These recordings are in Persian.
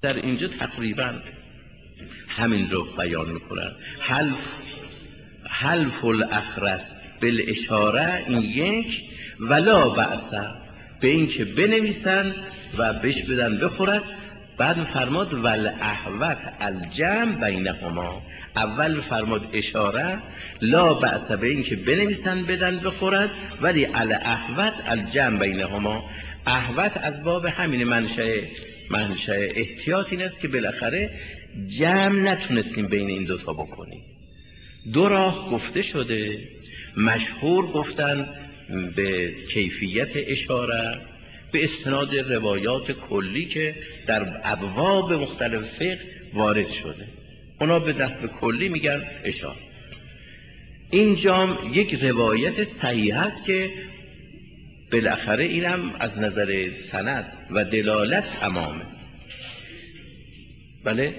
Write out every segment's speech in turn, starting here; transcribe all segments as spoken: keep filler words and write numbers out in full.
در اینجا تقریبا همین رو بیان میکنن. حلف حلف الاخرس بالاشاره این یک، ولا بأس به این که بنویسن و بهش بدن بخورد. بعد فرماد والاحوط الجمع بینهما، اول فرماد اشاره، لا بأس به این که بنویسن بدن بخورد، ولی الاحوط الجمع بینهما. احوط از باب همین منشأ منشأ احتیاط این است که بالاخره جمع نتونستیم بین این دوتا بکنیم. دو راه گفته شده، مشهور گفتن به کیفیت اشاره به استناد روایات کلی که در ابواب مختلف فقه وارد شده، اونا به نحو کلی میگن اشاره. اینجا یک روایت صحیح است که بالاخره اینم از نظر سند و دلالت تمامه. بله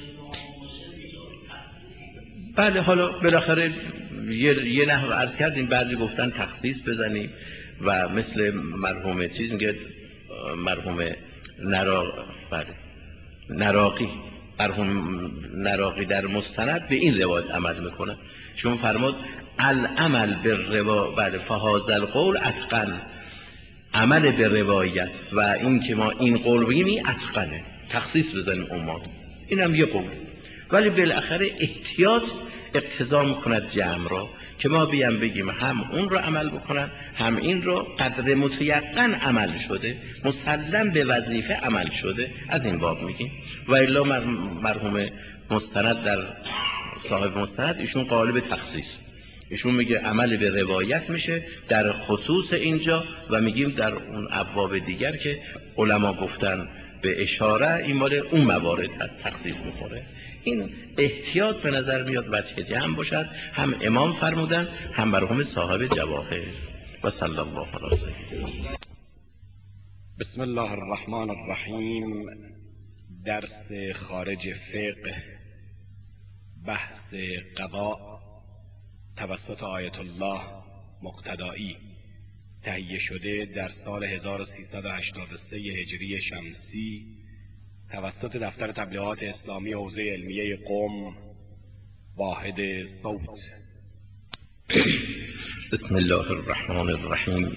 بله حالا بالاخره یه, یه نحو عرض کردیم، بعضی گفتن تخصیص بزنیم و مثل مرحوم چیز میگه مرحوم نرا بله نراقی مرحوم نراقی در مستند به این روایت عمل میکنه، چون فرمود العمل بالروا بله فهذا القول اتقن، عمل به روایت و این که ما این قول بگیم اتقنه، تخصیص بزنیم عمان، اینم یه قول. ولی بالاخره احتیاط اقتضا میکند جمع را که ما بیام بگیم هم اون رو عمل بکنن هم این رو، قدر متیقن عمل شده، مسلم به وظیفه عمل شده، از این باب میگیم. و الا مرحوم مستند در صاحب مستند ایشون قالب تخصیص، ایشون میگه عمل به روایت میشه در خصوص اینجا، و میگیم در اون ابواب دیگر که علما گفتن به اشاره این مال اون موارد از تخصیص میخوره. این احتیاط به نظر میاد وجه جمع باشد، هم امام فرمودن هم مرحوم صاحب جواهر. و صلی الله علی سیدنا. بسم الله الرحمن الرحیم. درس خارج فقه، بحث قضاء توسط آیت الله مقتدایی، تهیه شده در سال هزار و سیصد و هشتاد و سه هجری شمسی توسط دفتر تبلیغات اسلامی حوزه علمیه قم، واحد صوت. بسم الله الرحمن الرحیم.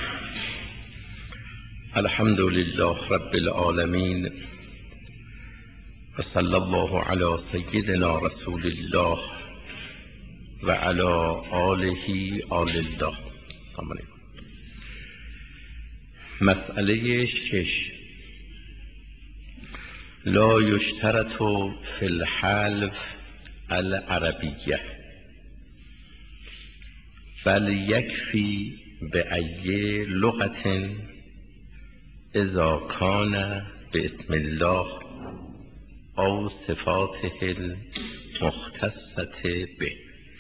الحمد لله رب العالمین و صلی الله علی سیدنا رسول الله و علی آله آل الله. سلام علیکم. مسئله شش، لا یشترط فی الحلف العربیه بل یکفی بأی لغة اذا کان باسم الله او صفاته المختصة به.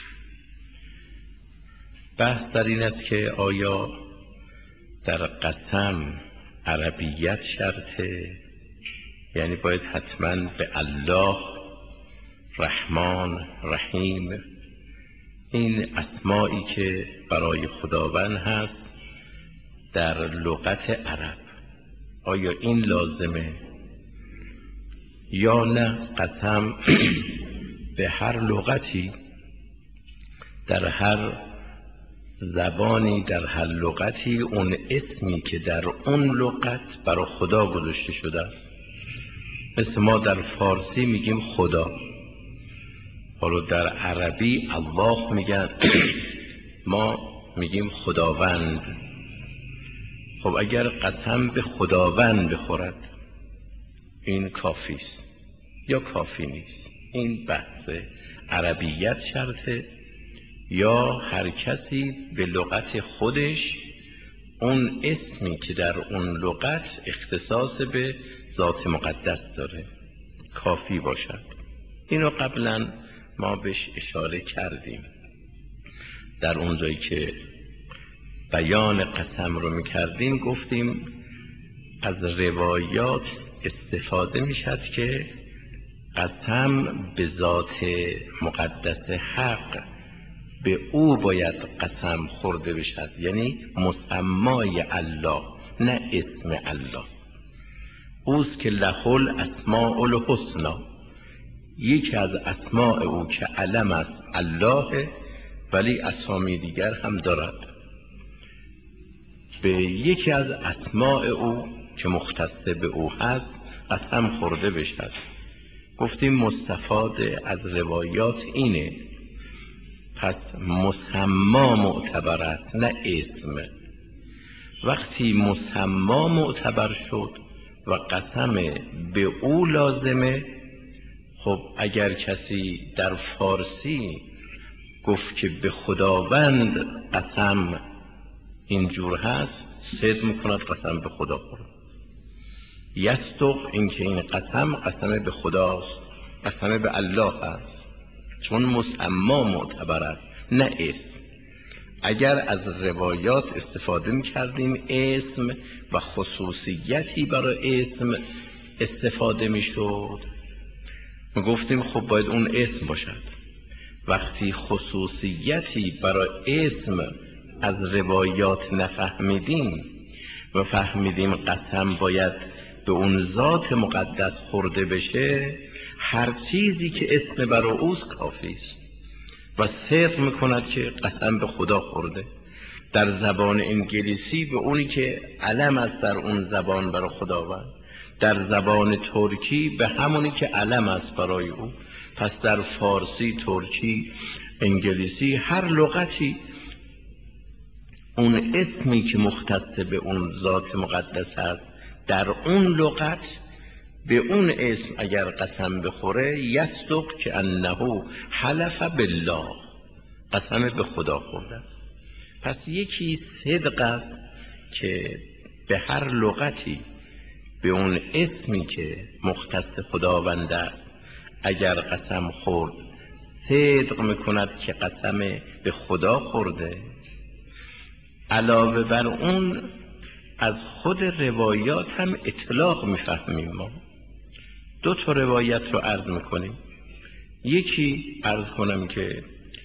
بحث در این است که آیا در قسم عربیت شرطه، یعنی باید حتما به الله رحمان رحیم این اسمایی که برای خداوند هست در لغت عرب، آیا این لازمه یا نه قسم به هر لغتی در هر زبانی در هر لغتی اون اسمی که در اون لغت برای خدا گذاشته شده است. مثل ما در فارسی میگیم خدا، حالا در عربی الله میگن، ما میگیم خداوند. خب اگر قسم به خداوند بخورد این کافی است یا کافی نیست؟ این بحث عربیت شرطه یا هر کسی به لغت خودش اون اسمی که در اون لغت اختصاص به ذات مقدس داره کافی باشد. اینو قبلا ما بهش اشاره کردیم در اون جایی که بیان قسم رو میکردیم، گفتیم از روایات استفاده میشد که قسم به ذات مقدس حق به او باید قسم خورده بشد، یعنی مسمای الله نه اسم الله. اوست که له الاسماء الحسنی، یکی از اسماء او که علم است الله، ولی اسامی دیگر هم دارد. به یکی از اسماء او که مختص به او هست قسم خورده بشد. گفتیم مستفاد از روایات اینه، پس مسما معتبر است نه اسم. وقتی مسما معتبر شد و قسم به او لازمه، خب اگر کسی در فارسی گفت که به خداوند قسم اینجور هست، صدق میکند قسم به خدا خورد. یصدق، این که این قسم قسم به خداست، قسم به الله است، چون مسما معتبر است نه اسم. اگر از روایات استفاده میکردیم اسم و خصوصیتی برای اسم استفاده میشد، گفتیم خب باید اون اسم باشد. وقتی خصوصیتی برای اسم از روایات نفهمیدیم و فهمیدیم قسم باید به اون ذات مقدس خورده بشه، هر چیزی که اسم برای اوست کافی است و صدق میکند که قسم به خدا خورده. در زبان انگلیسی به اونی که علم است در اون زبان برای خداوند، در زبان ترکی به همونی که علم است برای او. پس در فارسی، ترکی، انگلیسی، هر لغتی اون اسمی که مختص به اون ذات مقدس است در اون لغت به اون اسم اگر قسم بخوره، یصدق که انه حلف بالله، قسم به خدا خورده است. پس یکی صدق است که به هر لغتی به اون اسمی که مختص خداوند است اگر قسم خورد، صدق میکند که قسم به خدا خورده. علاوه بر اون از خود روایات هم اطلاق میفهمیم. ما دو تا روایت رو عرض میکنیم. یکی عرض کنم که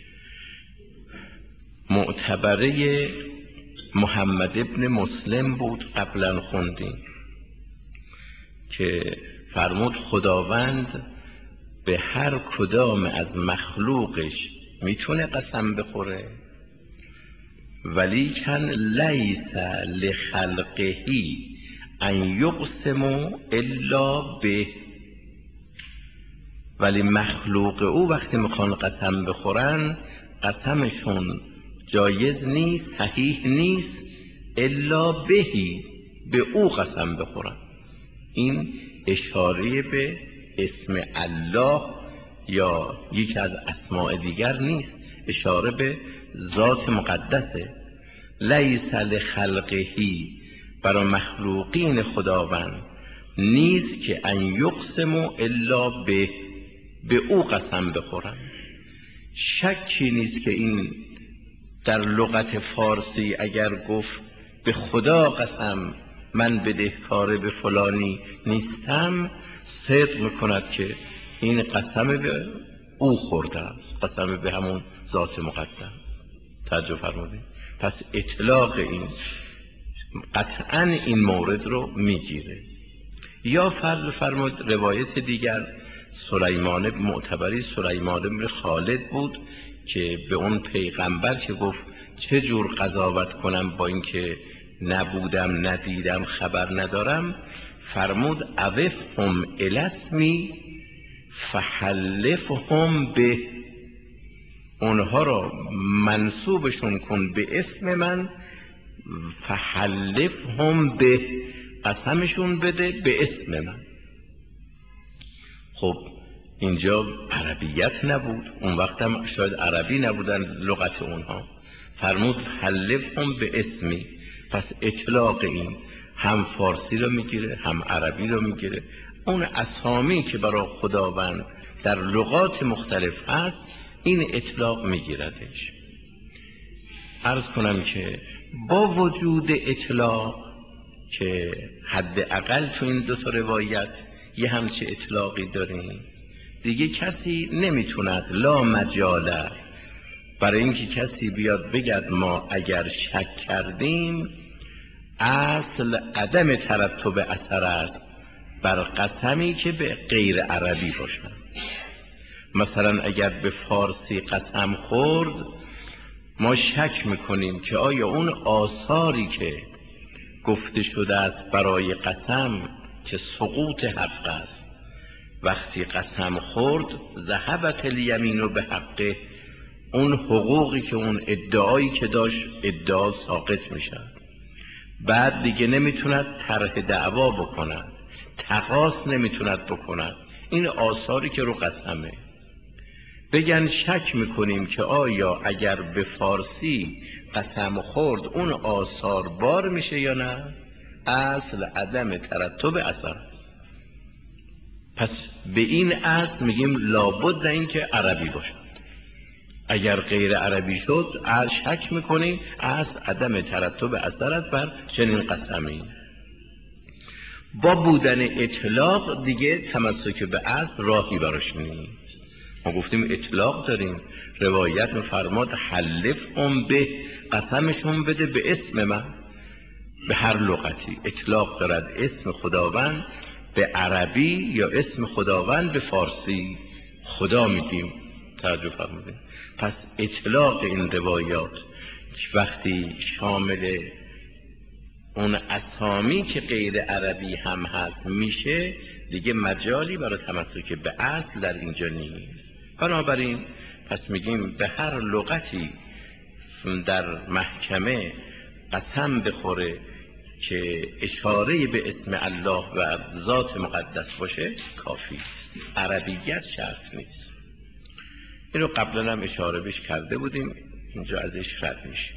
معتبره محمد ابن مسلم بود، قبلا خوندیم که فرمود خداوند به هر کدام از مخلوقش میتونه قسم بخوره، ولیکن لیس لخلقه ان یقسم الا به، ولی مخلوق او وقتی میخوان قسم بخورن قسمشون جایز نیست، صحیح نیست، الا بهی، به او قسم بخورن. این اشاره به اسم الله یا یکی از اسماء دیگر نیست، اشاره به ذات مقدسه. لیس لخلقهی، برای مخلوقین خداوند نیست که ان یقسم الا به، به او قسم بخورن. شکی نیست که این در لغت فارسی اگر گفت به خدا قسم من بدهکار به فلانی نیستم، صدق میکند که این قسم به او خورده است، قسم به همون ذات مقدس. توجه فرمودید؟ پس اطلاق این قطعا این مورد رو میگیره. یا فرض فرمود روایت دیگر سلیمان معتبری سلیمان بن خالد بود که به اون پیغمبر که گفت چه جور قضاوت کنم با اینکه نبودم ندیدم خبر ندارم، فرمود اوفهم الاسمی فحلفهم به، اونها را منصوبشون کن به اسم من، فحلفهم به، قسمشون بده به اسم من. خب اینجا عربیت نبود، اون وقت هم شاید عربی نبودن لغت اونها، فرمود حلفهم به اسمی. پس اطلاق این هم فارسی رو میگیره هم عربی رو میگیره. اون اسامی که برای خداوند در لغات مختلف هست این اطلاق میگیردش. عرض کنم که با وجود اطلاق که حداقل تو این دو تا روایت یه همچه اطلاقی داریم، دیگه کسی نمیتوند لا مجاله برای اینکه کسی بیاد بگد ما اگر شک کردیم اصل عدم ترتب اثر است، بر قسمی که به غیر عربی باشد. مثلا اگر به فارسی قسم خورد، ما شک میکنیم که آیا اون آثاری که گفته شده است برای قسم که سقوط حق است، وقتی قسم خورد ذهبت الیمین به حقه، اون حقوقی که اون ادعایی که داشت ادعا ساقط میشه، بعد دیگه نمیتوند طرح دعوا بکند، تقاص نمیتوند بکند. این آثاری که رو قسمه. بگن شک میکنیم که آیا اگر به فارسی قسم خورد اون آثار بار میشه یا نه؟ اصل عدم ترتب اثر است. پس به این اصل میگیم لابد این که عربی باشد. اگر غیر عربی شد از شک میکنیم اصل عدم ترتب اثر است بر چنین قسمی. با بودن اطلاق دیگه تمسک به اصل راهی براش نیست. ما گفتیم اطلاق داریم، روایت میفرماد حلفهم به، قسمشون بده به اسم من، به هر لغتی. اطلاق دارد اسم خداوند به عربی یا اسم خداوند به فارسی، خدا میگیم. توجه فرمودید؟ پس اطلاق این روایات وقتی شامل اون اسامی که غیر عربی هم هست میشه، دیگه مجالی برای تمسک به اصل در اینجا نیست. بنابراین پس میگیم به هر لغتی در محکمه قسم بخوره که اشاره به اسم الله و ذات مقدس باشه کافی است، عربیت شرط نیست. این رو قبلا هم اشاره بهش کرده بودیم، اینجا ازش رد میشه.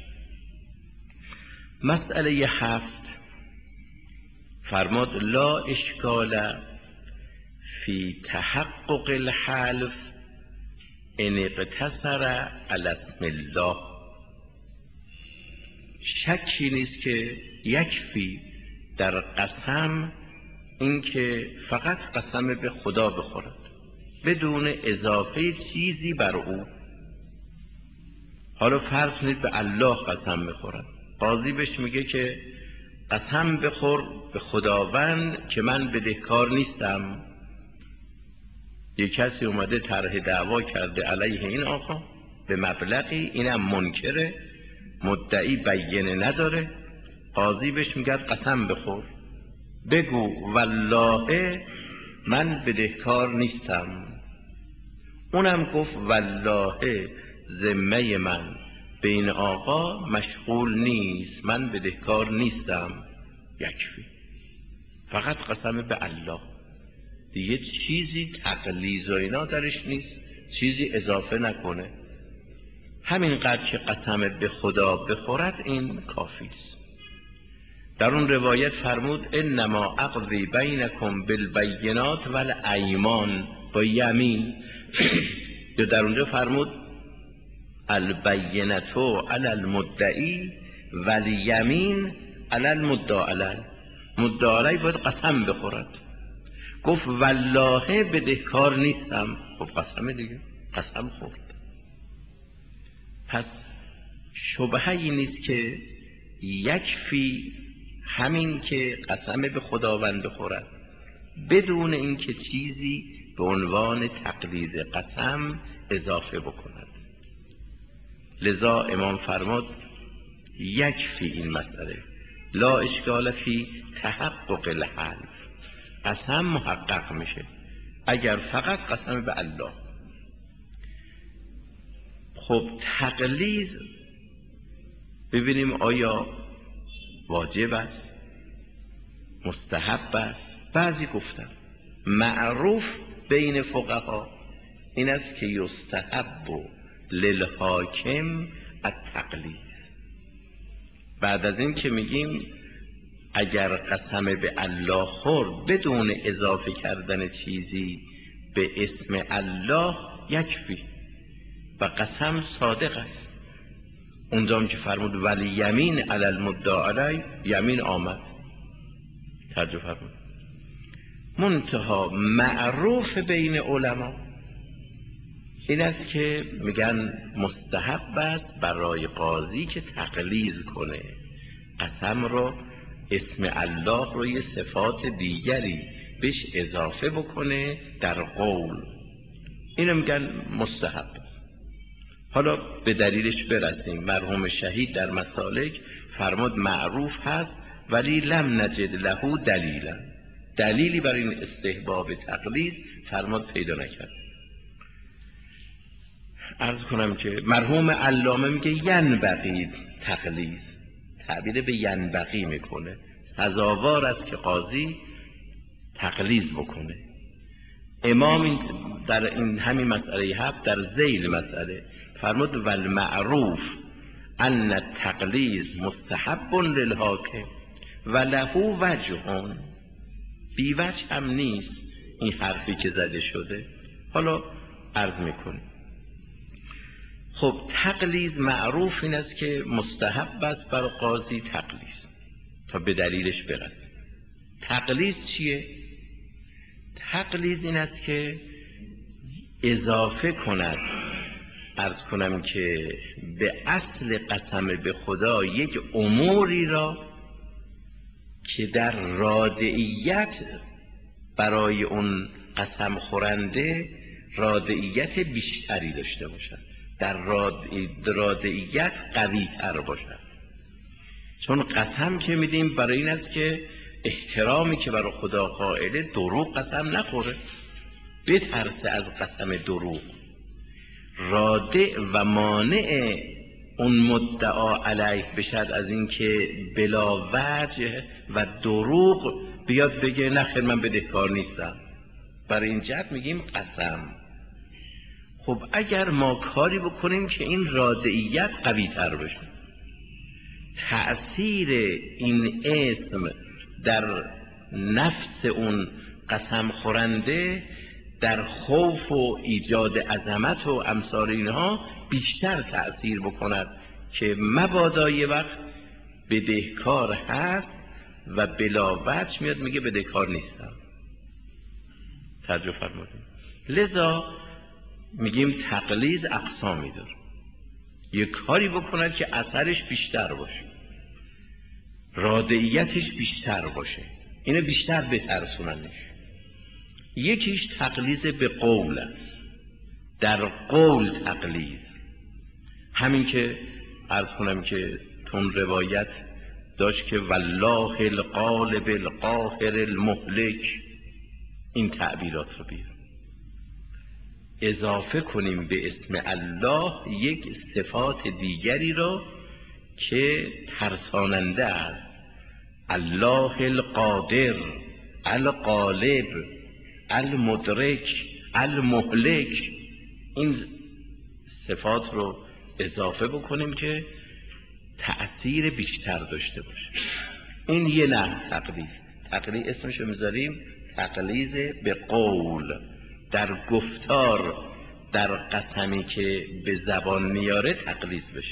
مسئله هفت فرماد لا اشکال فی تحقق الحلف ان اقتصر علی اسم الله. شکی نیست که یکفی در قسم این که فقط قسم به خدا بخورد بدون اضافه چیزی بر او. حالا فرض کنید به الله قسم میخورد، قاضی بهش میگه که قسم بخور به خداوند که من بدهکار نیستم. یک کسی اومده طرح دعوا کرده علیه این آقا به مبلغی، اینم منکره، مدعی بینه نداره، قاضی بهش میگه قسم بخور، بگو والله من بدهکار نیستم. اونم گفت والله ذمه من به این آقا مشغول نیست، من بدهکار نیستم. یکفی، فقط قسم به الله، دیگه چیزی تقلیز و اینا درش نیست، چیزی اضافه نکنه. همینقدر که قسم به خدا بخورد این کافی است. در اون روایت فرمود انما اقضی بینکم بالبینات والایمان، با یمین. یا در اونجا فرمود البینتو علی المدعی والیمین علی المدعی علیه. مدعی علیه باید قسم بخورد. گفت والله بدهکار نیستم، خب قسم دیگه، قسم خورد. پس شبهه‌ای نیست که یکفی همین که قسم به خداوند بخورد بدون اینکه چیزی به عنوان تقلیز قسم اضافه بکند. لذا امام فرمود یکفی این مسئله، لا اشکال فی تحقق الحلف، قسم محقق میشه اگر فقط قسم به الله. خب تقلیز ببینیم آیا واجب است، مستحب است؟ بعضی گفتن معروف بین فقها این است که یستحب للحاکم التقلیز. بعد از این که میگیم اگر قسم به الله خورد بدون اضافه کردن چیزی به اسم الله یکفی و قسم صادق است. اونجا هم که فرمود ولی یمین علی المدعی علیه، یمین آمد، ترجمه فرمود. منتها معروف بین علما این است که میگن مستحب است برای قاضی که تقلیز کنه قسم رو، اسم الله رو یه صفات دیگری بهش اضافه بکنه در قول، اینو میگن مستحب. حالا به دلیلش برسیم. مرحوم شهید در مسالک فرمود معروف هست ولی لم نجد له دلیلا، دلیلی برای این استحباب تقلیز فرمود پیدا نکرد. عرض کنم که مرحوم علامه میگه ینبغی تقلیز، تعبیر به ینبغی میکنه، سزاوار است که قاضی تقلیز بکنه. امام در این همین مسئله هفت در ذیل مسئله فرمود والمعروف ان التقلیز مستحب للحاکم و له وجه، بی وجه هم نیست این حرفی که زده شده. حالا عرض میکنه خب تقلیز معروف این است که مستحب است بر قاضی تقلیز تا به دلیلش برسه. تقلیز چیه؟ تقلیز این است که اضافه کند، عرض کنم که به اصل قسم به خدا یک اموری را که در رادعیت برای اون قسم خورنده رادعیت بیشتری داشته باشد، در رادعیت قوی تر باشد. چون قسم که میدیم برای این است که احترامی که برای خدا قائله دروغ قسم نخوره، بترسه از قسم دروغ. رادع و مانع اون مدعا علیه بشد از اینکه بلا وجه و دروغ بیاد بگه نه خیر من بدهکار نیستم، برای این جهت میگیم قسم. خب اگر ما کاری بکنیم که این رادعیت قوی تر بشه، تأثیر این اسم در نفس اون قسم خورنده در خوف و ایجاد عظمت و امثال اینها بیشتر تأثیر بکند که مبادا یه وقت بدهکار هست و بلا وجه میاد میگه بدهکار نیستم. توجه فرمودید. لذا میگیم تقلیز اقسامی داره، یه کاری بکند که اثرش بیشتر باشه، رادعیتش بیشتر باشه، اینو بیشتر بترسوننش. یکیش تقلیز به قول است، در قول تقلیز، همین که عرض کنم که تون روایت داشت که والله الغالب القاهر المهلک، این تعبیرات رو بیار اضافه کنیم به اسم الله یک صفات دیگری رو که ترساننده است. الله القادر، الغالب، المدرک، المهلک، این صفات رو اضافه بکنیم که تأثیر بیشتر داشته باشه. این یه نه تقلیز. تقلیز اسمشو میذاریم تقلیز به قول، در گفتار، در قسمی که به زبان میاره تقلیز بشه.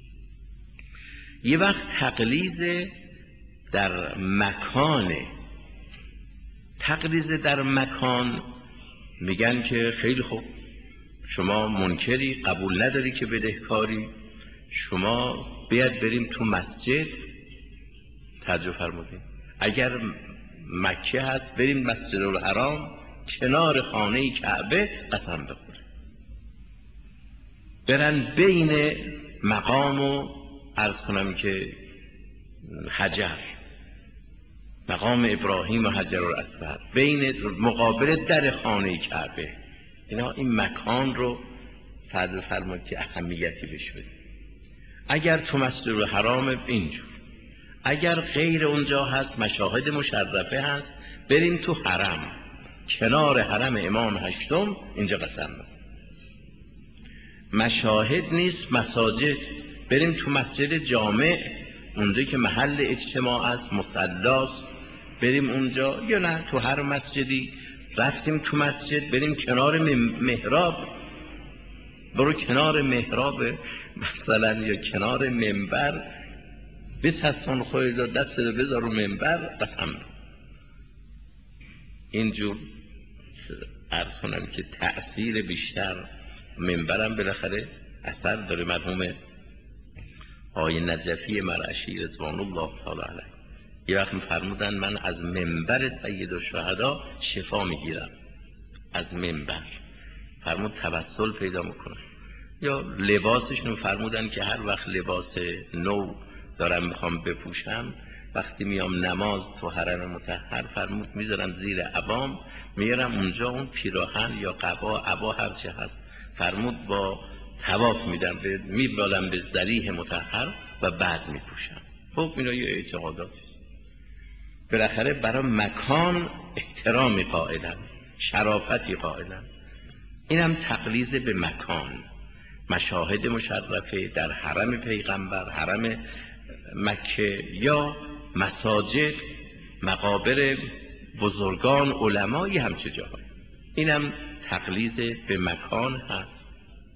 یه وقت تقلیز در مکانه. تقلیز در مکان میگن که خیلی خوب، شما منکری، قبول نداری که بدهکاری، شما بیاد بریم تو مسجد. توجه فرمودید. اگر مکه هست بریم مسجد الحرام کنار خانه کعبه قسم بخوریم. برن بین مقام و عرض کنم که حجر، مقام ابراهیم و حجر الاسود، بین مقابل در خانه کعبه، اینا این مکان رو فضل فرمود که اهمیتی بهش بدید. اگر تو مسجد الحرام اینجور، اگر غیر اونجا هست مشاهد مشرفه هست بریم تو حرم، کنار حرم امام هشتم، اینجا قسم بخوریم. مشاهد نیست مساجد، بریم تو مسجد جامع، اونجا که محل اجتماع است، مصلاست، بریم اونجا. یا نه تو هر مسجدی رفتیم تو مسجد بریم کنار محراب، برو کنار محراب مثلا یا کنار منبر بچسبون خودت، دست رو بذار رو منبر قسم. اینجور عرض کنم که تأثیر بیشتر، منبرم بالاخره اثر داره. مرحوم آقای نجفی مرعشی رضوان الله تعالی علیه یه وقت فرمودن من از منبر سید الشهدا شفا میگیرم، از منبر فرمود توسل پیدا میکنم. یا لباسشون فرمودن که هر وقت لباس نو دارم میخوام بپوشم، وقتی میام نماز تو حرم مطهر فرمود میذارم زیر عبام، میارم اونجا اون پیراهن یا قبا عبا هر چه هست فرمود با طواف میدم، میبالم به ذریح مطهر و بعد میپوشم. خب اینا یه اعتقادات. بالاخره برای مکان احترامی قائلن، شرافتی قائلن. اینم تقلیز به مکان. مشاهد مشرفه در حرم پیغمبر، حرم مکه یا مساجد، مقابر بزرگان علمایی همچه جاها، اینم تقلیز به مکان هست.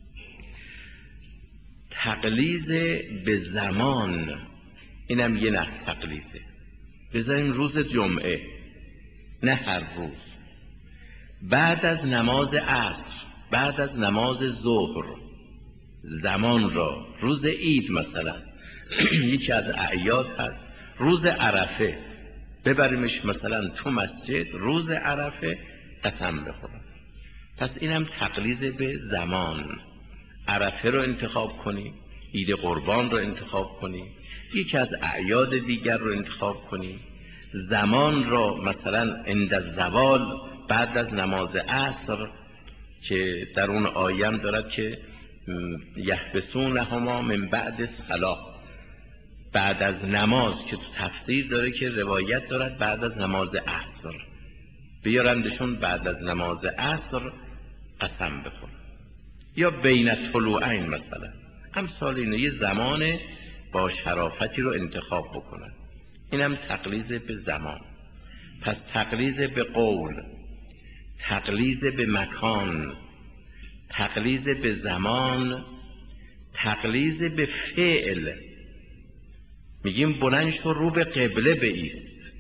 تقلیز به زمان، اینم یه نه تقلیزه. بذاریم روز جمعه، نه هر روز، بعد از نماز عصر، بعد از نماز ظهر، زمان را روز عید مثلا یکی از اعیاد هست، روز عرفه ببریمش مثلا تو مسجد روز عرفه قسم بخورم. پس اینم تقلیز به زمان. عرفه رو انتخاب کنی، عید قربان رو انتخاب کنی، یکی از اعیاد دیگر رو انتخاب کنی، زمان را مثلا عند الزوال بعد از نماز عصر که در اون آیه دارد که یحبسونهما من بعد الصلاة، بعد از نماز، که تو تفسیر داره که روایت دارد بعد از نماز عصر بیارندشون بعد از نماز عصر قسم بخورن. یا بین الطلوعین مثلا امثال اینه، یه زمان با شرافتی رو انتخاب بکنن. اینم تقلیز به زمان. پس تقلیز به قول، تقلیز به مکان، تقلیز به زمان، تقلیز به فعل. میگیم بلند شو رو به قبله بایست،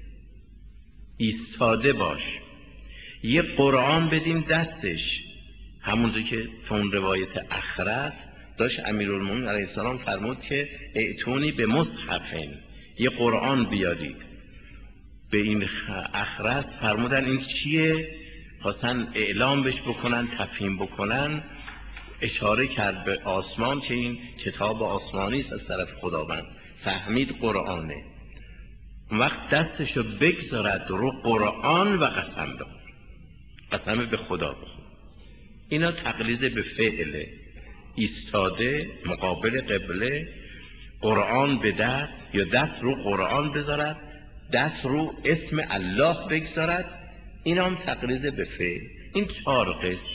ایستاده باش. یه قرآن بدیم دستش، همونجا که تو اون روایت اخرس داشت امیرالمومنین علیه السلام فرمود که ائتونی به مصحفین، یه قرآن بیارید. به این اخرس فرمودن این چیه؟ خواستن اعلام بش بکنن، تفهیم بکنن. اشاره کرد به آسمان که این کتاب آسمانی است از طرف خداوند. فهمید قرآنه. وقت دستشو بگذارد رو قرآن و قسم بخور، قسم به خدا بخور. اینا تقلید به فعله. ایستاده مقابل قبله، قرآن به دست یا دست رو قرآن بذارد، دست رو اسم الله بگذارد. اینا هم تقلید به فعل. این چهار قسم.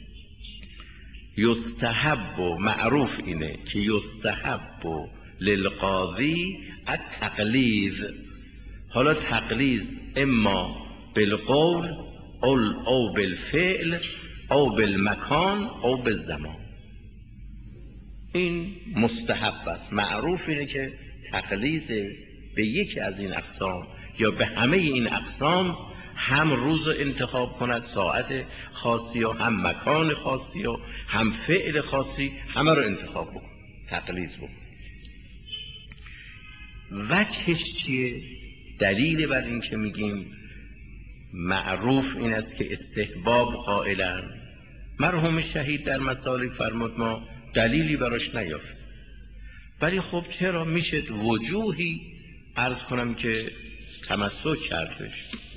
یستحب و معروف اینه که یستحب و للقاضی التقلید. حالا تقلید اما بالقول او بالفعل او بالمکان او بالزمان، این مستحب است. معروف اینه که تقلید به یکی از این اقسام یا به همه این اقسام، هم روز رو انتخاب کند ساعت خاصی و هم مکان خاصی و هم فعل خاصی، همه رو انتخاب بکن، تقلید بکن. وجهش چیه؟ دلیل بر این که میگیم معروف این است که استحباب قائلن. مرحوم شهید در مسالک فرمود ما دلیلی براش نیافت، ولی خب چرا میشه وجوهی عرض کنم که تمسک کردش.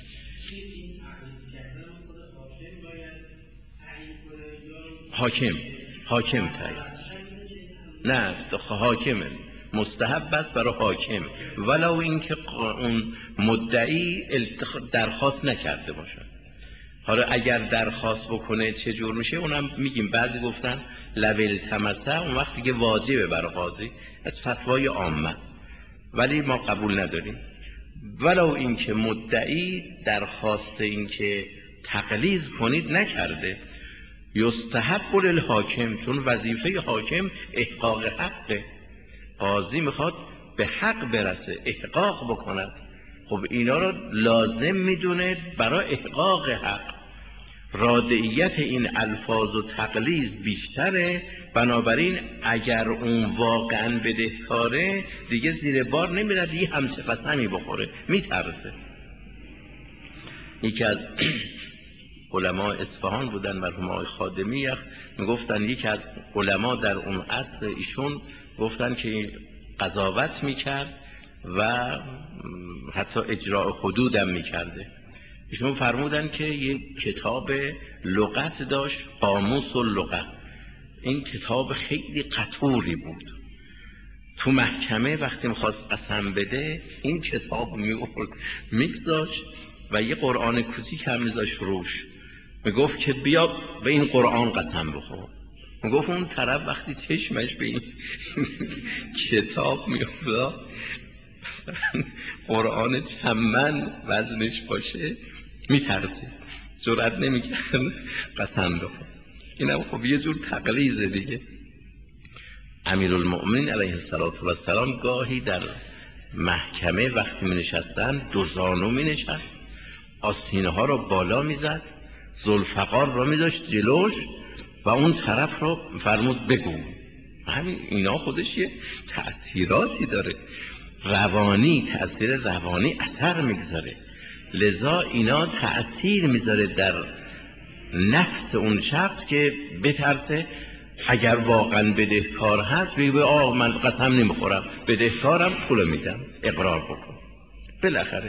حاکم حاکم تعیین، نه حاکم مستحب است برای حاکم، ولو اینکه اون مدعی درخواست نکرده باشد. حالا اگر درخواست بکنه چه جور میشه اونم میگیم. بعضی گفتن لو التمسه، اون وقت دیگه واجبه برای قاضی، از فتوای عامه است، ولی ما قبول نداریم. ولو اینکه مدعی درخواست اینکه تقلید کنید نکرده، یستحب للحاکم، چون وظیفه حاکم احقاق حقه. قاضی میخواد به حق برسه، احقاق بکند. خب اینا رو لازم میدونه برای احقاق حق. رادعیت این الفاظ و تقلید بیشتره بنابراین اگر اون واقعا بدهکاره دیگه زیر بار نمیره، یه همچه قسمی بخوره، میترسه. یکی از علما اصفهان بودن، مرحوم آقای خادمی، میگفتن یکی از علما در اون عصر ایشون گفتن که قضاوت میکرد و حتی اجراء حدود هم میکرده. ایشون فرمودن که یک کتاب لغت داشت، قاموس اللغت. این کتاب خیلی قطوری بود. تو محکمه وقتی میخواست قسم بده این کتاب میورد میگذاشت و یه قرآن کوچیک هم میذاشت روش، میگفت که بیا به این قرآن قسم بخور. میگفت اون طرف وقتی چشمش به این کتاب میافتاد، مثلا قرآن چمن وزنش باشه، میترسید، جرئت نمیکرد قسم بخور. اینم خب یه جور تقلیظه دیگه. امیرالمؤمنین علیه السلام گاهی در محکمه وقتی می نشستن دو زانو می نشست، آستینه ها رو بالا می زد، ذوالفقار رو می داشت جلوش و اون طرف رو فرمود بگو. همین اینا خودش یه تأثیراتی داره، روانی، تأثیر روانی اثر میگذاره. لذا اینا تأثیر میذاره در نفس اون شخص که بترسه اگر واقعا بدهکار هست بگه آه من قسم نمیخورم، بدهکارم، پول میدم، اقرار بکن. بالاخره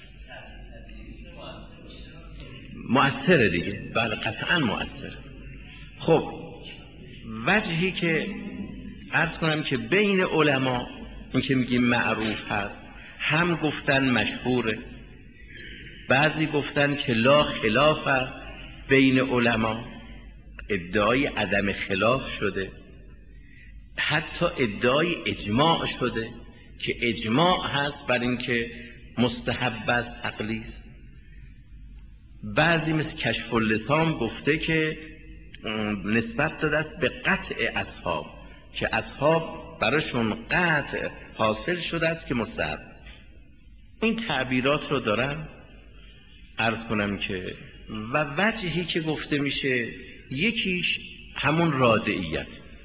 مؤثره دیگه. بله قطعا مؤثره. خب وجهی که عرض کنم که بین علما این که میگیم معروف هست، هم گفتن مشهوره، بعضی گفتن که لا خلاف بین علما، ادعای عدم خلاف شده، حتی ادعای اجماع شده که اجماع هست بر این که مستحب است تقلید. بعضی مثل کشف اللسان گفته که نسبت داده است به قطع اصحاب، که اصحاب براشون قطع حاصل شده است که مستحب. این تعبیرات رو دارن. عرض کنم که و وجهی که گفته میشه یکیش همون رادعیت.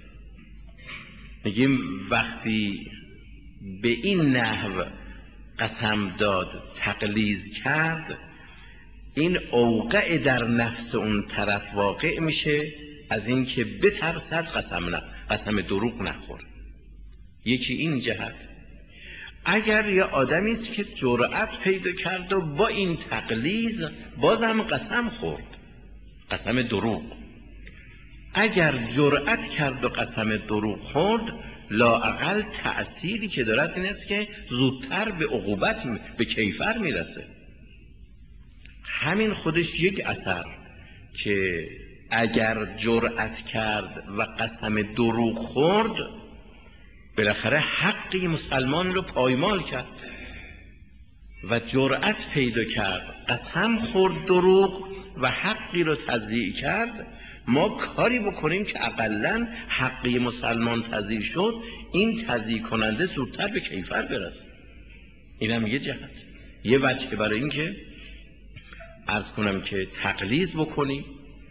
میگیم وقتی به این نحو قسم داد، تقلیظ کرد، این اوقع در نفس اون طرف واقع میشه از این که بترسد قسم نه قسم دروغ نخور. یکی این جهت. اگر یه آدمی است که جرأت پیدا کرد و با این تقلیظ بازم قسم خورد، قسم دروغ، اگر جرأت کرد و قسم دروغ خورد، لااقل تأثیری که دارد این است که زودتر به عقوبت به کیفر میرسه. همین خودش یک اثر که اگر جرأت کرد و قسم دروغ خورد، بالاخره حقی مسلمان رو پایمال کرد و جرأت پیدا کرد، قسم خورد دروغ و حقی رو تضییع کرد. ما کاری بکنیم که اقلن حقی مسلمان تضییع شد، این تضییع کننده زودتر به کیفر برسه. اینم یه جهت، یه وجه برای این که عرض کنم که تقلیظ بکنی.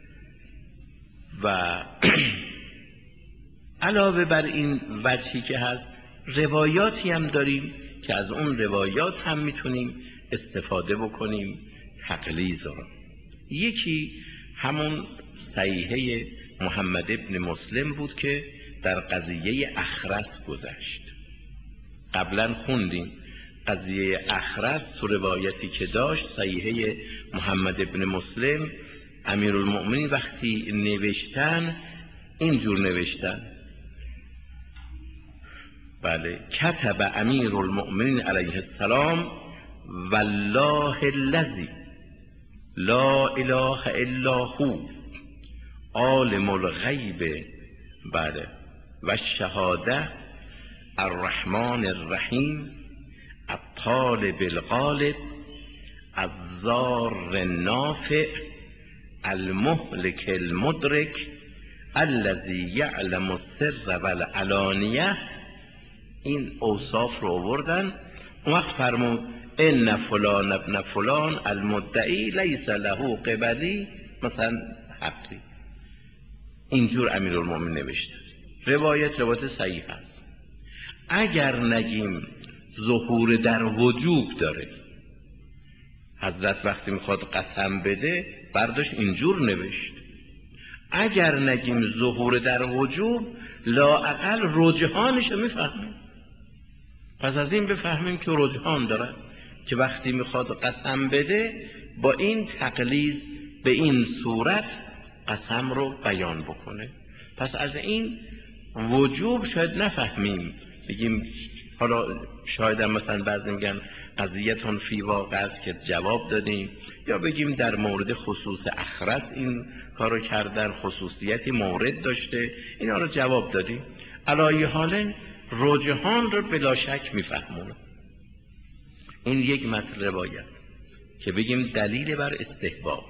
و علاوه بر این وجهی که هست، روایاتی هم داریم که از اون روایات هم میتونیم استفاده بکنیم تقلیظ رو. یکی همون صحیحه محمد ابن مسلم بود که در قضیه اخرس گذشت. قبلا خوندیم قضیه اخرس تو روایتی که داشت صحیحه محمد ابن مسلم، امیرالمؤمنین وقتی نوشتن اینجور نوشتن، بله، کتب امیرالمؤمنین علیه السلام والله الذی لا اله الا هو عالم الغیب، بله، و الشهاده الرحمن الرحیم الطالب الغالب الضار النافع المهلك المدرك الذي يعلم السر والعلانیه. این اوصاف رو آوردن. اون وقت فرمود ان فلان ابن فلان المدعی لیس له قبلی مثلا حقی. اینجور امیرالمؤمنین نوشتن. روایت روایت صحیح است. اگر نگیم ظهور در وجوب داره، حضرت وقتی میخواد قسم بده برداشت اینجور نوشت. اگر نگیم ظهور در وجوب، لااقل رجحانش رو میفهمیم. پس از این بفهمیم که رجحان داره که وقتی میخواد قسم بده با این تقلیز به این صورت قسم رو بیان بکنه. پس از این وجوب شاید نفهمیم، بگیم حالا شاید هم مثلا بعضی میگن قضیتون فی واقع است که جواب دادیم، یا بگیم در مورد خصوص اخرس این کارو کردن، خصوصیتی مورد داشته، اینا رو جواب دادیم. علایه حال رجحان رو بلا شک میفهمونه. این یک متن روایت که بگیم دلیل بر استحباب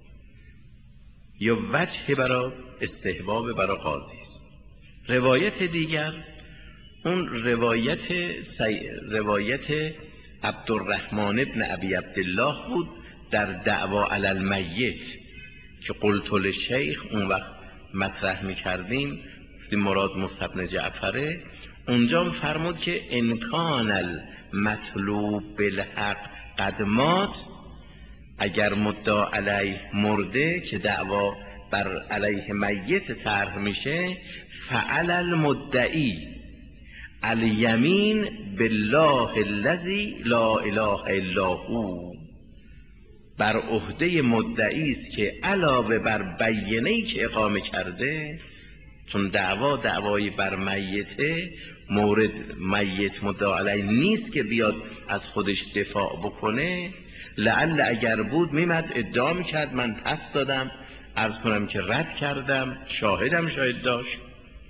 یا وجه برای استحباب برای قاضی است. روایت دیگر اون روایت سی... روایت عبدالرحمن ابن ابی عبدالله بود در دعوا علی المیت که قلت للشیخ اون وقت مطرح می‌کردیم، مراد مصعب بن جعفره. اونجا فرمود که انکان المطلوب بالحق قدمات، اگر مدعا علیه مرده که دعوا بر علیه میت طرح میشه، فعل المدعی الیمین بالله الذی لا اله الا هو، بر عهده مدعی است که علاوه بر بینه‌ای که اقامه کرده، چون دعوا دعوایی بر میته، مورد میت مدعا علیه نیست که بیاد از خودش دفاع بکنه، لعل اگر بود میمد ادعا میکرد من پس دادم، عرض کنم که رد کردم، شاهدم شاهد داشت.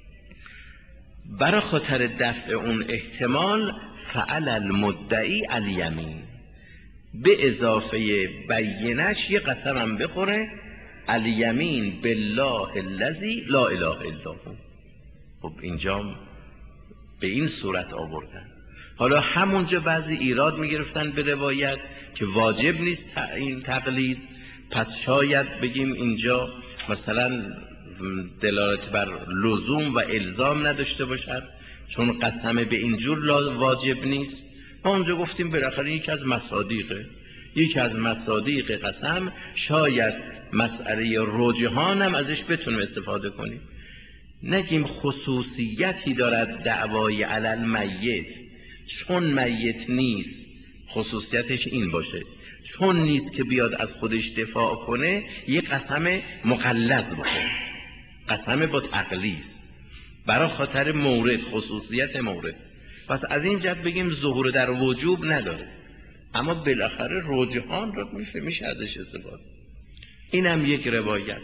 برای خاطر دفع اون احتمال فعل المدعی الیمین، به اضافه بینش یه قسم هم بخوره، الیمین بالله الذی لا اله الا هو. خب اینجا به این صورت آوردن. حالا همونجا بعضی ایراد میگرفتن به روایت که واجب نیست این تقلیز، پس شاید بگیم اینجا مثلا دلالت بر لزوم و الزام نداشته باشد چون قسم به اینجور واجب نیست. ما اونجا گفتیم بالاخره یکی از مصادیقه، یکی از مصادیق قسم، شاید مسئله رجحان هم ازش بتونیم استفاده کنیم. نگیم خصوصیتی دارد دعوای علی المیت، چون میت نیست خصوصیتش این باشه، چون نیست که بیاد از خودش دفاع کنه یه قسم مغلظ بکنه، قسم با تقلیص برای خاطر مورد، خصوصیت مورد. پس از این جهت بگیم ظهور در وجوب نداره، اما بالاخره رجحان رو میشه میشه ازش استفاده. اینم یک روایت.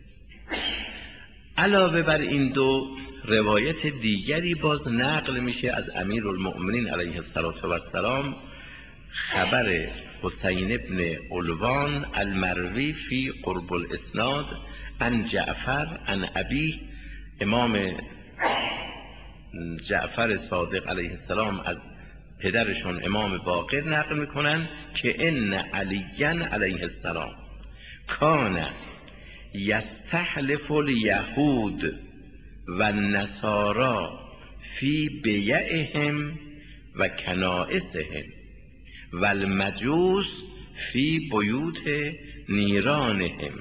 علاوه بر این دو روایت دیگری باز نقل میشه از امیرالمؤمنین علیه السلام، خبر حسین ابن علوان المروی فی قرب الاسناد عن جعفر عن ابی، امام جعفر صادق علیه السلام از پدرشون امام باقر نقل میکنن که ان علی علیه السلام کان یستحلف الیهود و النصارا فی بیعهم و کنائسهم و المجوس فی بیوت نیرانهم.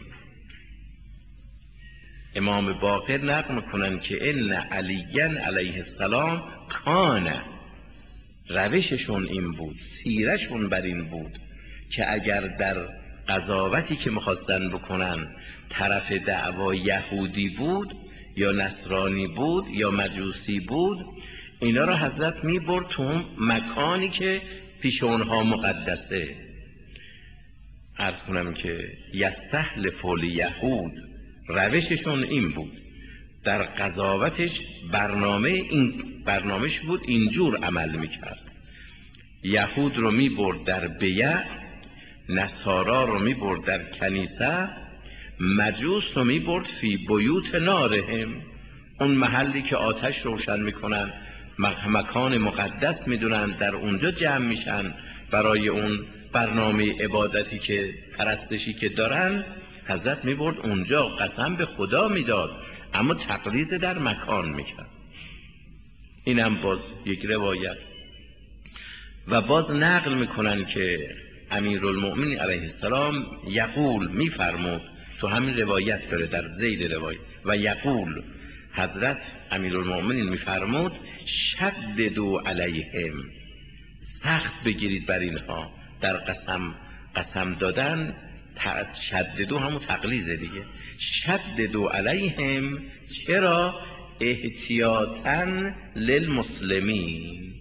امام باقر نقل میکنن که ان علی علیه السلام کان، روششون این بود، سیرشون بر این بود که اگر در قضاوتی که میخواستن بکنن طرف دعوا یهودی بود یا نصرانی بود یا مجوسی بود، اینا را حضرت میبرد تو مکانی که پیش اونها مقدسه. عرض کنم که یستحلف الیهود، روششون این بود، در قضاوتش برنامه این برنامهش بود اینجور عمل میکرد، یهود رو میبرد در بیع، نصارا رو میبرد در کنیسه، مجوس رو میبرد فی بیوت نارهم، اون محلی که آتش روشن میکنن، مکان مقدس میدونن، در اونجا جمع میشن برای اون برنامه عبادتی که پرستشی که دارن. حضرت میبرد اونجا قسم به خدا میداد اما تقلیز در مکان میکرد. اینم باز یک روایت. و باز نقل میکنن که امیرالمؤمنین علیه السلام یقول میفرمود، تو همین روایت داره در ذیل روایت، و یقول حضرت امیرالمؤمنین میفرمود شددوا علیهم، سخت بگیرید بر اینها. در قسم قسم دادن شددوا همون تقلیزه دیگه. شددوا علیهم، چرا؟ احتیاطاً للمسلمین.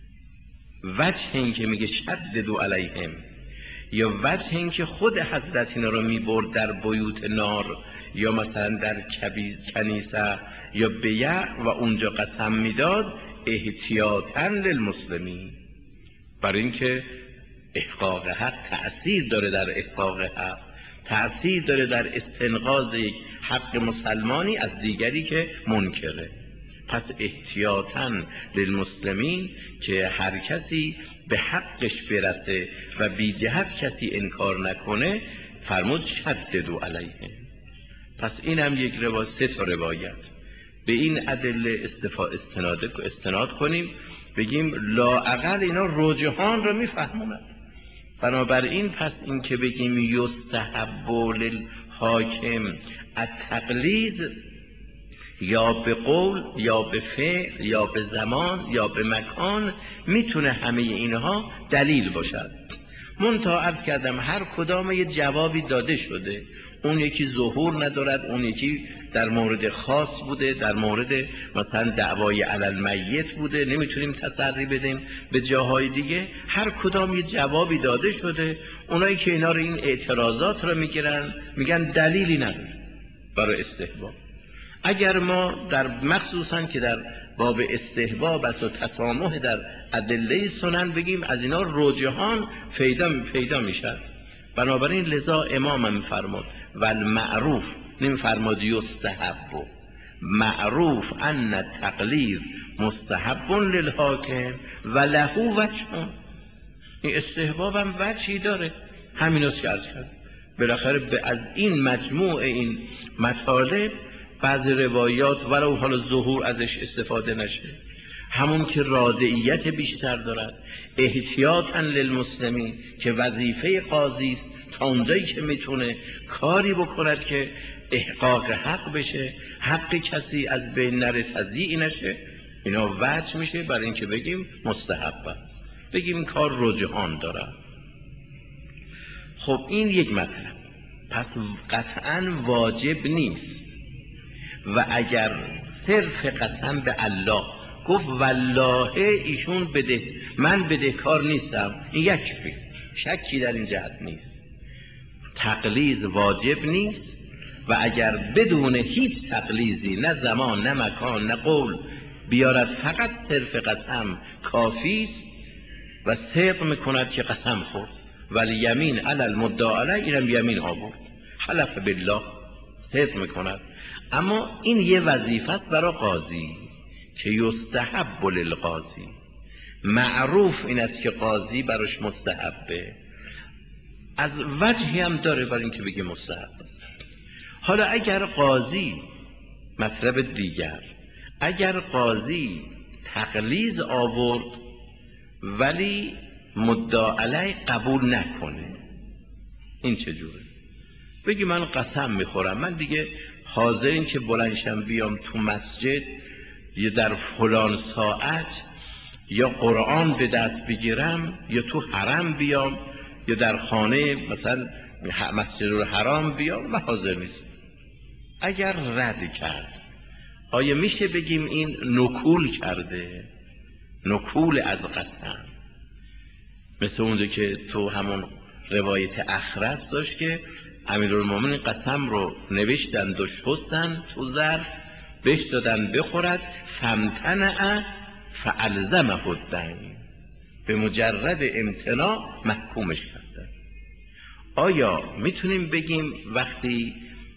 وجه این که میگه شددوا علیهم، یا وجه این که خود حضرت اینا رو میبرد در بیوت نار یا مثلا در کنیسه یا بیع و اونجا قسم میداد، احتیاطاً للمسلمین، برای اینکه احقاق حق تأثیر داره در احقاق حق، تأثیر داره در استنقاذ یک حق مسلمانی از دیگری که منکره. پس احتیاطاً للمسلمین که هر کسی به حقش برسه و بی جهت کسی انکار نکنه، فرمود شددوا علیهم. پس این هم یک روایت، سه تا روایت. به این ادله استفاده استناد کنیم، بگیم لااقل اینا رجحان رو میفهمونن. بنابراین پس این که بگیم یستحب للحاکم التقلیز، یا به قول یا به فعل یا به زمان یا به مکان، میتونه همه اینها دلیل باشد. منتها عرض کردم هر کدام یه جوابی داده شده، اون یکی ظهور ندارد، اون یکی در مورد خاص بوده، در مورد مثلا دعوای علی المیت بوده، نمیتونیم تسری بدیم به جاهای دیگه. هر کدام یه جوابی داده شده. اونایی که اینا رو این اعتراضات رو میگیرن میگن دلیلی نداره برای استحباب. اگر ما در مخصوصا که در باب استحباب است و تسامح در ادله سنن بگیم از اینا رجحان پیدا پیدا میشد. بنابراین لذا امام هم فرمود و المعروف، نمیفرمود یستحب، معروف ان التقلید مستحب للحاکم و له وجه. این استحباب هم وجهی داره، همینو عرض کرد. بالاخره از این مجموع این مطالب بعض روایات ولو حالا ظهور ازش استفاده نشه، همون که رادعیت بیشتر دارد، احتیاطاً للمسلمین که وظیفه قاضی است تا اونجایی که میتونه کاری بکند که احقاق حق بشه، حق کسی از بین نره، تضییع نشه، اینا وجه میشه برای اینکه بگیم مستحب است، بگیم این کار رجحان داره. خب این یک مطلب. پس قطعاً واجب نیست. و اگر صرف قسم به الله گفت والله ایشون بده، من بدهکار نیستم، این یکفی، شکی در این جهت نیست. تقلیز واجب نیست. و اگر بدون هیچ تقلیزی، نه زمان نه مکان نه قول بیارد، فقط صرف قسم کافی است و صدق میکند که قسم خورد، ولی یمین علی المدعی علیه، اینم یمین آورد، حلف بالله، صدق میکند. اما این یه وظیفه است برای قاضی که یستحب للقاضی، معروف این است که قاضی براش مستحبه، از وجهی هم داره برای اینکه بگه مستحب. حالا اگر قاضی، مطلب دیگر، اگر قاضی تقلیز آورد ولی مدعی علیه قبول نکنه، این چجوره؟ بگی من قسم میخورم، من دیگه حاضر این که بلندشم بیام تو مسجد یا در فلان ساعت یا قرآن به دست بگیرم یا تو حرم بیام یا در خانه مثلا مسجد الحرام بیام، من حاضر نیستم. اگر رد کرد، آیا میشه بگیم این نکول کرده؟ نکول از قسم، مثل اونجا که تو همون روایت اخرس داشت که امیرالمومنین قسم رو نوشتند و شستن تو ظرف، بهش دادن بخورد، فامتنع فالزمه الدین، به مجرد امتناع محکومش کردن. آیا میتونیم بگیم وقتی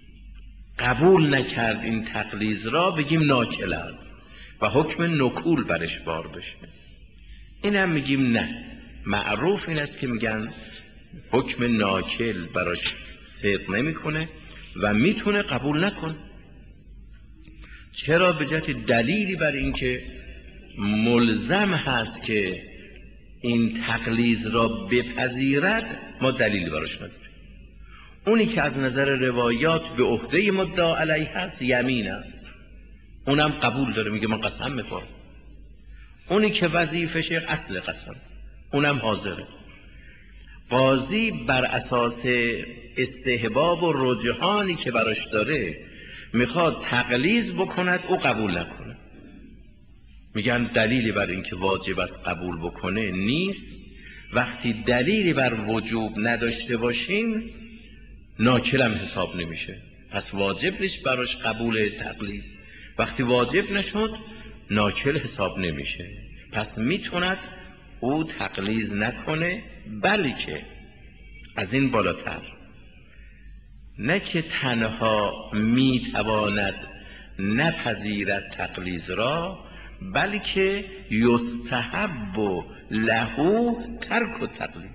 قبول نکرد این تقلیز را بگیم ناکل است و حکم نکول برش بار بشه؟ این هم میگیم نه، معروف این است که میگن حکم ناکل براش صدق نمیکنه و میتونه قبول نکنه. چرا؟ به جهت دلیلی بر این که ملزم هست که این تقلیز را بپذیرد، ما دلیلی براش نداریم. اونی که از نظر روایات به عهده مدعا علیه هست یمین است، اونم قبول داره، میگه من قسم میخورم. اونی که وظیفشه اصل قسم، اونم حاضره. قاضی بر اساس استحباب و رجحانی که براش داره میخواد تقلیز بکند، او قبول نکنه. میگن دلیلی بر این که واجب است قبول بکنه نیست. وقتی دلیلی بر وجوب نداشته باشیم ناچل هم حساب نمیشه، پس واجب نیست براش قبول تقلیز. وقتی واجب نشد ناچل حساب نمیشه، پس میتوند او تقلیز نکنه، بلکه از این بالاتر نه که تنها میتواند نپذیرد تقلیز را، بلکه یستحب له ترک التقلیز.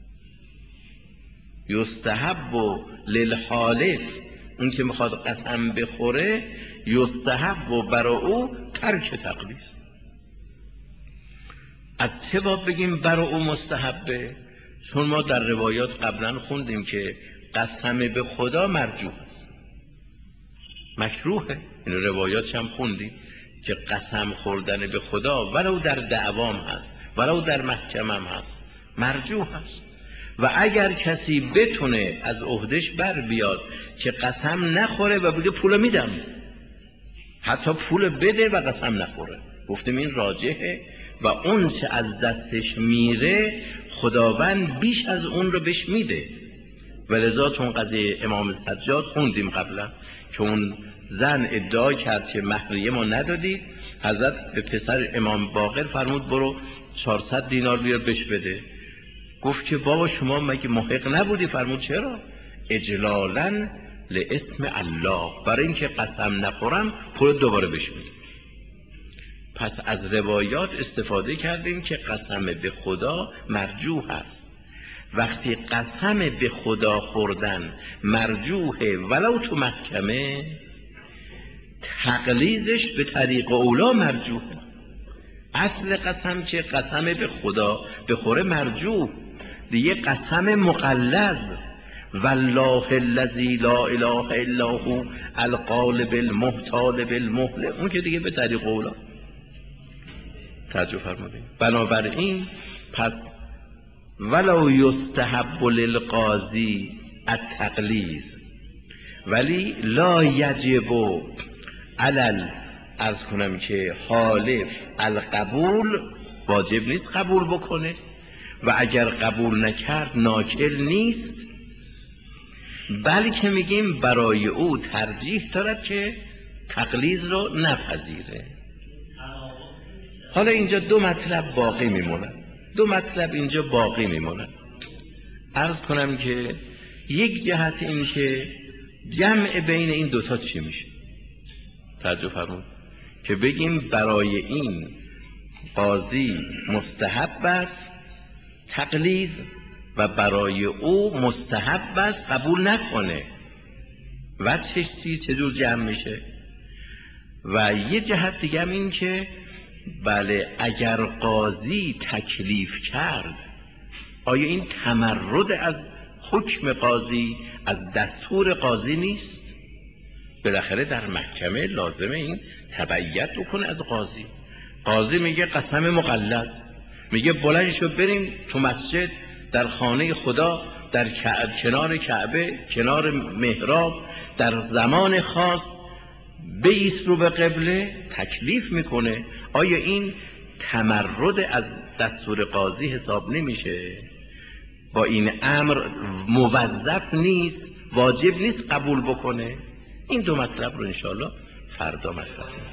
یستحب للحالف، اون که میخواد قسم بخوره یستحب برای او ترک تقلیز. از چه باب بگیم برای او مستحبه؟ چون ما در روایات قبلا خوندیم که قسم به خدا مرجوح است، مکروهه. این روایات هم خوندیم که قسم خوردن به خدا ولو در دعوام هست ولو در محکمه هم هست مرجوح است. و اگر کسی بتونه از عهدش بر بیاد که قسم نخوره و بگه پول میدم، حتی پول بده و قسم نخوره، گفتیم این راجحه و اون چه از دستش میره خداوند بیش از اون رو بهش میده. ولذا تو اون قضیه امام سجاد خوندیم قبلا که اون زن ادعا کرد که مهریه ما ندادید، حضرت به پسر امام باقر فرمود برو چهارصد دینار بیار بهش بده. گفت که بابا شما مگه محق نبودی؟ فرمود چرا؟ اجلالاً لاسم الله، برای اینکه قسم نخورم پول دوباره بهش میدم. پس از روایات استفاده کردیم که قسم به خدا مرجوح است. وقتی قسم به خدا خوردن مرجوحه ولو تو محکمه، تقلیزش به طریق اولا مرجوحه. اصل قسم که قسم به خدا به خوره مرجوح، دیگه قسم مقلظ والله الذی لا اله الا هو الغالب المحتال بالمهله، اون که دیگه به طریق اولا. توجه فرمودید؟ بنابراین پس ولو یستحب للقاضی التقلیز ولی لا یجب علل، از کنم که حالف القبول، واجب نیست قبول بکنه و اگر قبول نکرد ناچل نیست، بلکه میگیم برای او ترجیح دارد که تقلیز رو نپذیره. حالا اینجا دو مطلب باقی میمونه، دو مطلب اینجا باقی میمونه. عرض کنم که یک جهت این که جمع بین این دوتا چی میشه. توجه فرمود که بگیم برای این قاضی مستحب است تقلیز و برای او مستحب است قبول نکنه، وجهش چی؟ چجور جمع میشه؟ و یه جهت دیگه هم این که بله اگر قاضی تکلیف کرد، آیا این تمرد از حکم قاضی، از دستور قاضی نیست؟ بالاخره در محکمه لازمه این تبعیت بکنه از قاضی. قاضی میگه قسم مقلظ، میگه بلند شو بریم تو مسجد در خانه خدا در کنار کعبه کنار محراب در زمان خاص بایست رو به قبله، تکلیف میکنه. آیا این تمرد از دستور قاضی حساب نمیشه؟ با این امر موظف نیست، واجب نیست قبول بکنه؟ این دو مطلب رو انشاءالله فردا مطرح کنیم.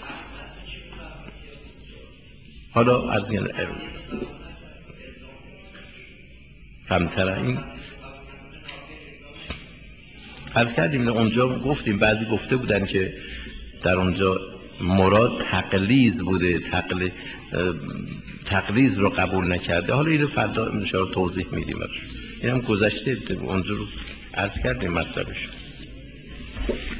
حالا از این کمتر این عرض کردیم اونجا گفتیم، بعضی گفته بودن که در اونجا مراد تقلیز بوده، تقلی... تقلیز رو قبول نکرده. حالا اینو فردا انشاءالله توضیح میدیم. این هم گذشته اونجا رو عرض کردیم مطلبش.